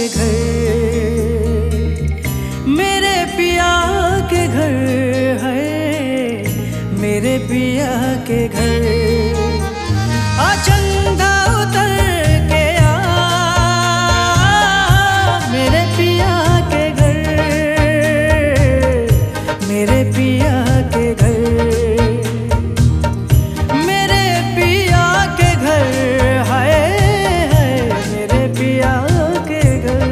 घर, मेरे पिया के घर है, मेरे पिया के घर। चंदा उतर के आ मेरे पिया के घर, मेरे पिया के घर, मेरे पिया के घर है, मेरे पिया के घर।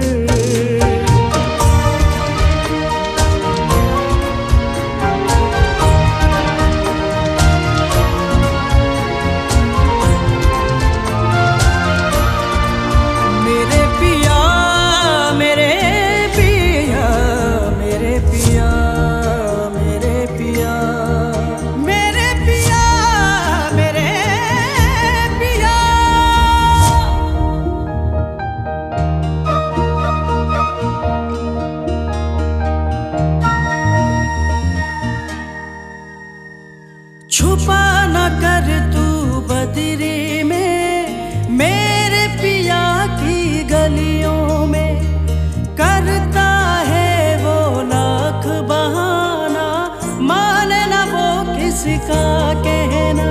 छुपा न कर तू बदरी में, मेरे पिया की गलियों में। करता है वो लाख बहाना, माने ना वो किसका कहना।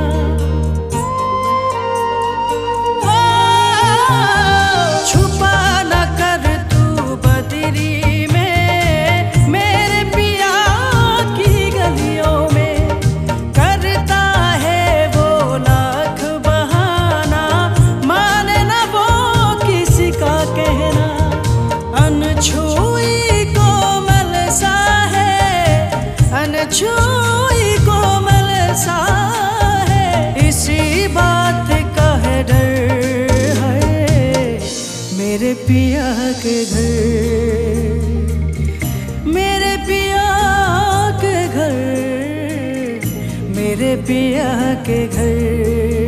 छुपा न कर तू बदरी में, मेरे पिया की गलियों में। अनछुई कोमल सा है, इसी बात का है डर है, मेरे पिया के घर, मेरे पिया के घर, मेरे पिया के घर।